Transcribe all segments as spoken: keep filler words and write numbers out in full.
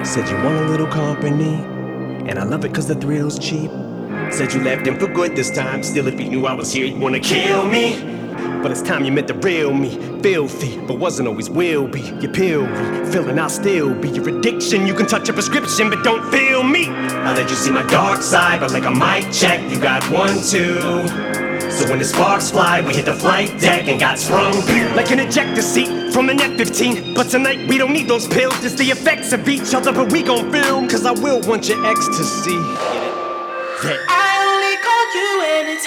Said you want a little company, and I love it cause the thrill's cheap. Said you left him for good this time. Still, if you knew I was here, you'd wanna kill me. But it's time you met the real me. Filthy, but wasn't always will be. Your pill be, feeling I'll still be your addiction. You can touch a prescription, but don't feel me. I let you see my dark side, but like a mic check, you got one, two. So when the sparks fly, we hit the flight deck and got sprung like an ejector seat from an F fifteen. But tonight we don't need those pills, just the effects of each other. But we gon' film, cause I will want your ecstasy. Yeah. I only call you when it's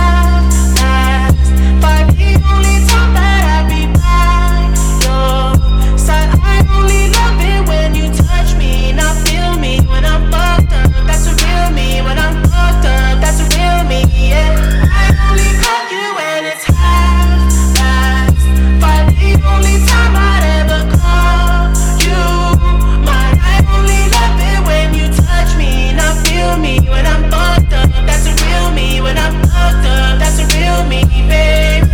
half-assed. By the only time that I be by your side. I only love it when you touch me, not feel me when I'm fucked up. That's a real me. When I'm fucked up, that's a real me, yeah. I only call you when it's half-assed. By the only time I'd ever call you mine. I only love it when you touch me, not feel me when I'm fucked up. That's a real me. When I'm fucked up, that's a real me, babe.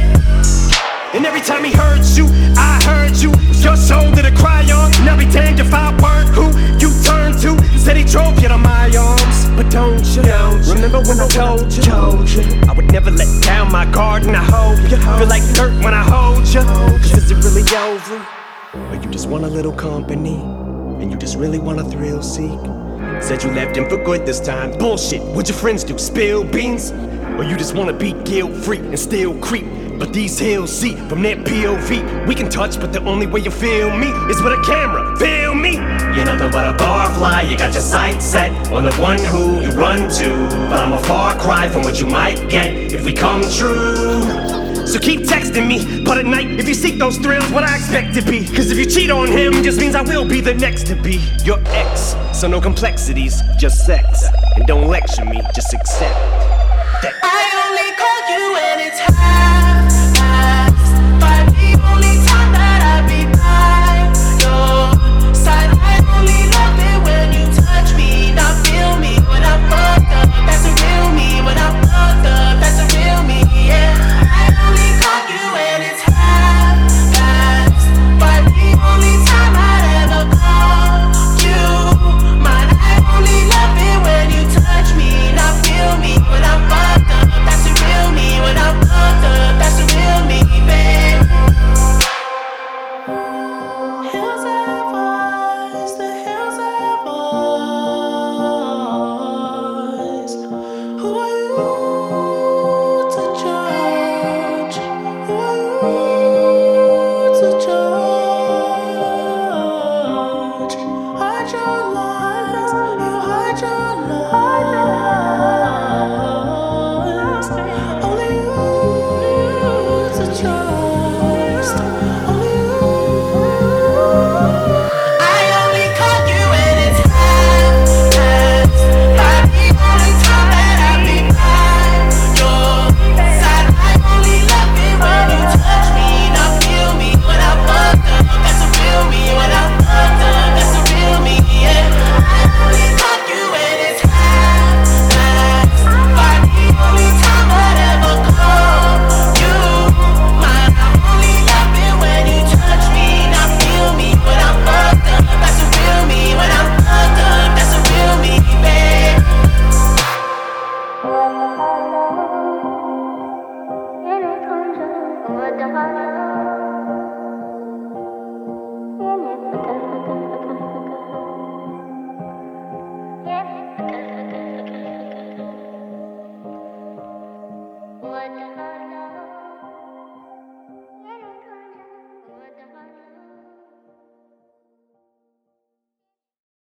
And every time he heard you, I heard you. Was your soul that I cry on? Now be damned if I weren't who you turned to. Said he drove you to my arms, but don't you? Don't you remember when I told you, told you I would never let down my guard and I hold you. Feel like dirt when I hold you. Cause is it really over? Or you just want a little company, and you just really want a thrill seek? Said you left him for good this time. Bullshit, what'd your friends do? Spill beans? Or you just wanna be guilt-free and still creep? But these hills see from their P O V. We can touch, but the only way you feel me is with a camera. Feel me? You're nothing but a barfly. You got your sights set on the one who you run to. But I'm a far cry from what you might get if we come true. So keep texting me, but at night, if you seek those thrills, what I expect to be. Cause if you cheat on him, just means I will be the next to be your ex. So no complexities, just sex. And don't lecture me, just accept.